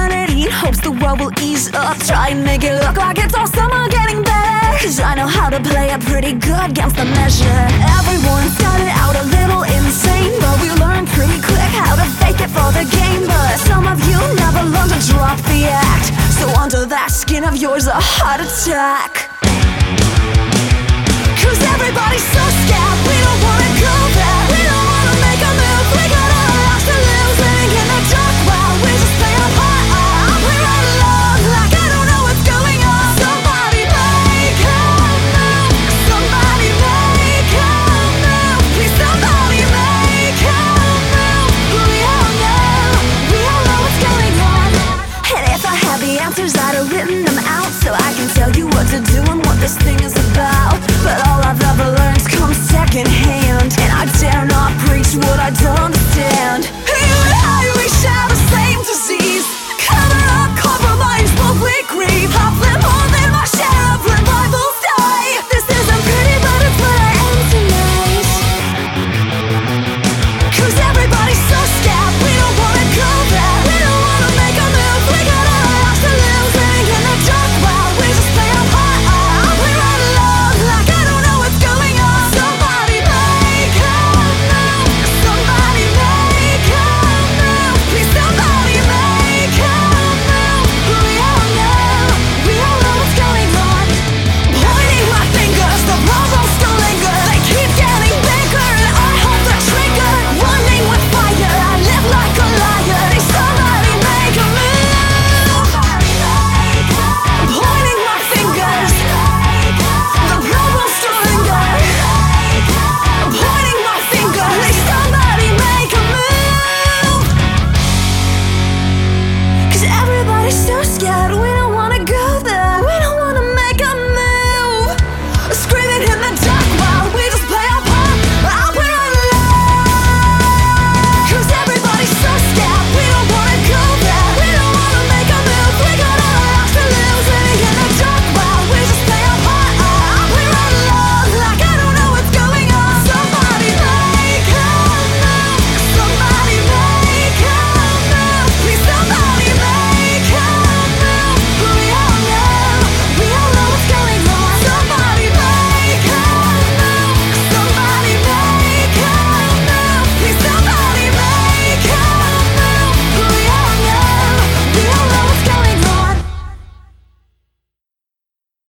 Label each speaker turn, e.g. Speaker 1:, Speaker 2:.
Speaker 1: humanity in hopes the world will ease up. Try and make it look like it's all summer getting better, 'cause I know how to play it pretty good against the measure. Everyone started out a little insane, but we learned pretty quick how to fake it for the game. But some of you never learned to drop the act, so under that skin of yours a heart attack. 'Cause everybody's so scared, we don't wanna go there. We don't wanna make a move, we got our lives to lose. Living in the dark while we just play our part. I'll play right along like I don't know what's going on. Somebody make a move, somebody make a move. Please somebody make a move. We all know what's going on. And if I had the answers I'd have written them out, so I can tell you what to do and what this thing is about. But all I've ever learned comes secondhand, and I dare not preach what I don't understand. You and I, we share the same disease. Cover up, compromise what we grieve. I've lived more than my share of revivals die. This isn't pretty, but it's what I am tonight. 'Cause everybody's so scared, we don't wanna go there. We don't wanna make a move, we got our lives to lose. Living in the dark while we just play our part. I'll play right along like I don't know what's going on. Somebody make a move, somebody make a move. Please somebody make a move. We all know what's going on. Pointing my fingers, the problems still linger. They keep getting bigger and I hold the trigger. Running with fire, I live like a liar. Somebody make a move. Pointing my fingers, the problems still linger. Pointing my finger, somebody make a move. 'Cause everybody's so scared, we don't